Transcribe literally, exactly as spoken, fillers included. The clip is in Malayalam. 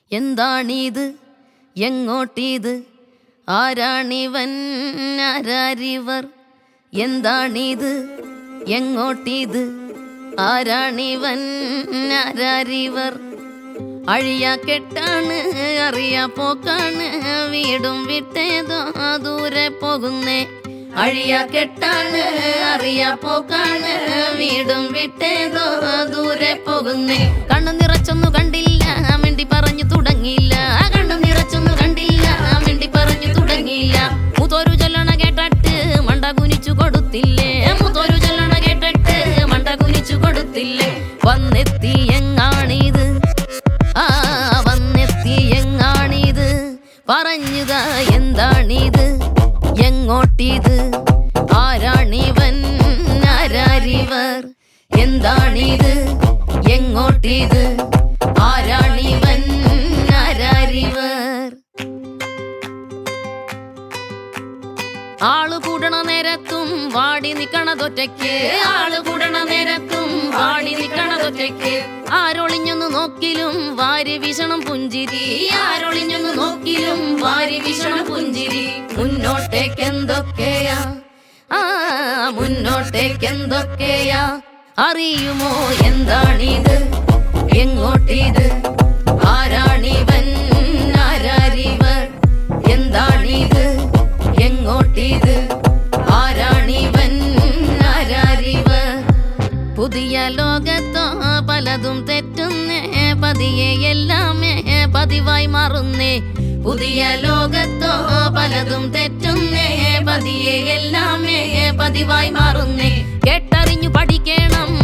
എന്താണിത് എങ്ങോട്ടിത് ആരാണിവൻ ആരാരിവർ എന്താണിത് എങ്ങോട്ടിത് ആരാണിവൻ ആരാരിവർ അഴിയാ കെട്ടാണ് അറിയാ പോക്കാണ് വീടും വിട്ടേതോ ദൂരെ പോകുന്നേ അഴിയാ കെട്ടാണ് അറിയാ പോക്കാണ് വീടും വിട്ടേതോ ദൂരെ പോകുന്നേ കണ്ണു നിറച്ചൊന്നു കണ്ടില്ല മിണ്ടി പറഞ്ഞു തുടങ്ങിയില്ല കണ്ണു നിറച്ചൊന്നു കണ്ടില്ല മിണ്ടി പറഞ്ഞു തുടങ്ങിയില്ല മൂത്തോരു ചൊല്ലണ കേട്ടിട്ട് മണ്ട കുനിച്ചു കൊടുത്തില്ലേ മൂത്തോരു ചൊല്ലണ കേട്ടിട്ട് മണ്ട കുനിച്ചു കൊടുത്തില്ലേ വന്നെത്തി എങ്ങാണിത് ആ വന്നെത്തി എങ്ങാണിത് പറഞ്ഞുതാ എന്താണിത് എങ്ങോട്ടിത് ആരാണിവൻ ആരാരിവർ എന്താണിത് എങ്ങോട്ടിത് ആരാണിവൻ ആരാരിവർ ആള് കൂടണ നേരത്തും വാടി നിക്കണതൊറ്റയ്ക്ക് ആള് കൂടണ നേരത്തും വാടി നിക്കണതൊറ്റയ്ക്ക് ആരൊളിഞ്ഞൊന്നു നോക്കിലും വാരി വീശണം പുഞ്ചിരി ആരൊളിഞ്ഞൊന്നു നോക്കിലും വാരി വീശണം പുഞ്ചിരി മുന്നോട്ടേക്ക് എന്തൊക്കെയാ ആ മുന്നോട്ടേക്ക് എന്തൊക്കെയാ അറിയുമോ എന്താണിത് എങ്ങോട്ടിത് ആരാണിവൻ ആരാരിവർ എന്താണിത് എങ്ങോട്ടിത് ആരാണിവൻ ആരാരിവർ പുതിയ ലോകത്തോ പലതും തെറ്റുന്നേ പതിയെ എല്ലാമേ പതിവായി മാറുന്നേ പുതിയ ലോകത്തോ പലതും തെറ്റുന്നേ പതിയെ എല്ലാമേ പതിവായി മാറുന്നേ കേട്ടറിഞ്ഞു പഠിക്കണം